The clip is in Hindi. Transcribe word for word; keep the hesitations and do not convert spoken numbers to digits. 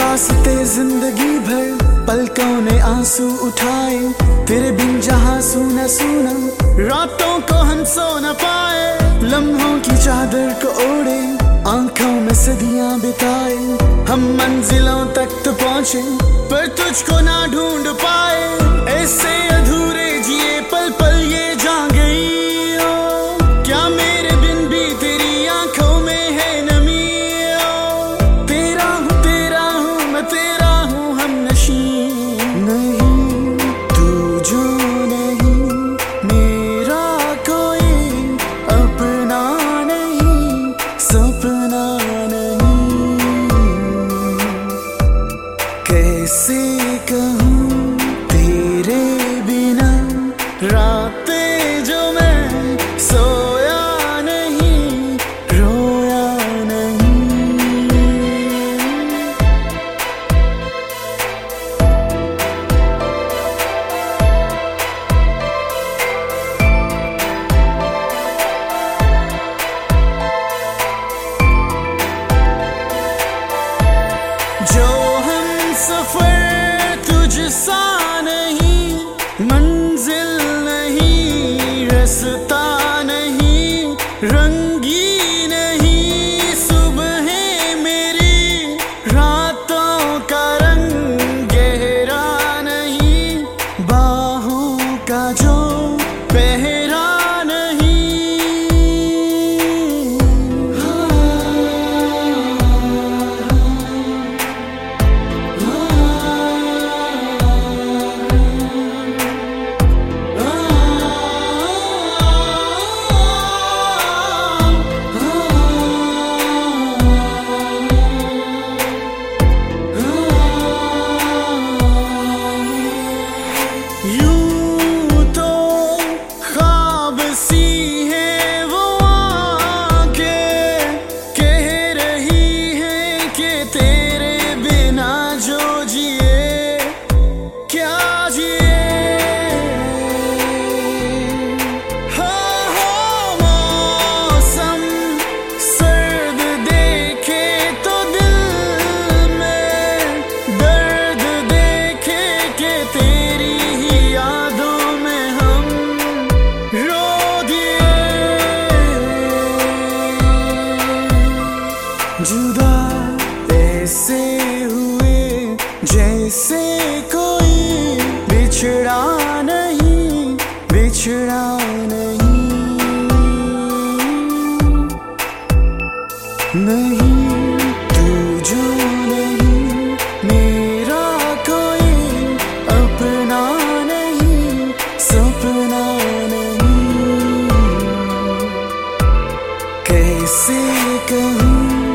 वास्ते जिंदगी भर पलकों ने आंसू उठाए, तेरे बिन जहां सूना सूना रातों को हम सो न पाए। लम्हों की चादर को ओढ़े आंखों में सदियां बिताए, हम मंजिलों तक तो पहुंचे पर तुझको ना ढूंढ पाए। ऐसे अधूरे जिए पल पल ये जा गई हो, क्या मेरे बिन भी तेरी आंखों में है नमी हो। तेरा हूँ तेरा हूँ मैं तेरा हूँ हम नशी नहीं, तू जो नहीं मेरा कोई अपना नहीं, सपना नहीं। कैसे कहूँ तेरे बिना रातें जो मैं सोया नहीं, रोया नहीं। जो हम सफर तुझसा नहीं, मंजिल नहीं रास्ता नहीं, रंगी नहीं सुबह मेरी, रातों का रंग गहरा नहीं, बाहों का जो पहरा नहीं। यूं तो ख्वाब सी है वो आंखें, कह रही है कि तेरे बिना जो जिए क्या जिए। हाँ हाँ मौसम सर्द देखे तो दिल में दर्द देखे कि तेरी ही यादों में हम रो दिए। जुदा ऐसे हुए जैसे कोई बिछड़ा नहीं, बिछड़ा नहीं। नहीं तू जो नहीं मेरा कोई अपना नहीं, सपना नहीं। कैसे कहूँ